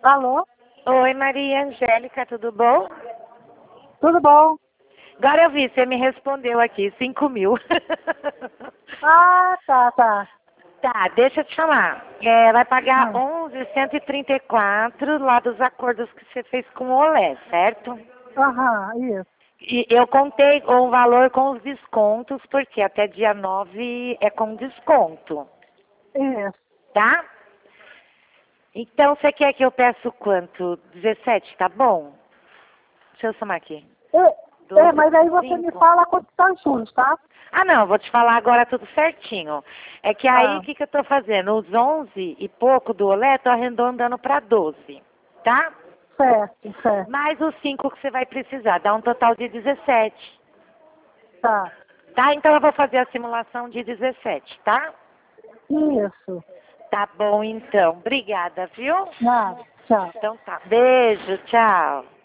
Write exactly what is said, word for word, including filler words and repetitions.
Alô? Oi, Maria Angélica, tudo bom? Tudo bom? Agora eu vi, você me respondeu aqui, cinco mil. Ah, tá, tá. Tá, deixa eu te falar. É, vai pagar Ah, onze cento e trinta e quatro lá dos acordos que você fez com o Olé, certo? Aham, isso. E eu contei o valor com os descontos, porque até dia nove é com desconto, Isso. tá? Então, você quer que eu peço quanto? dezessete, tá bom? Deixa eu somar aqui. É, é, doze mas aí com você me cinco. fala quanto tá os juros, tá? Ah, não, vou te falar agora tudo certinho. É que aí, Ah, o que, que eu tô fazendo? Os onze e pouco do Olé, tô arredondando para doze, tá? certo, certo. Mais os cinco que você vai precisar, dá um total de dezessete. Tá. Tá? Então eu vou fazer a simulação de dezessete, tá? Isso. Tá bom, então. Obrigada, viu? Nada. Tchau. Então tá. Beijo, tchau.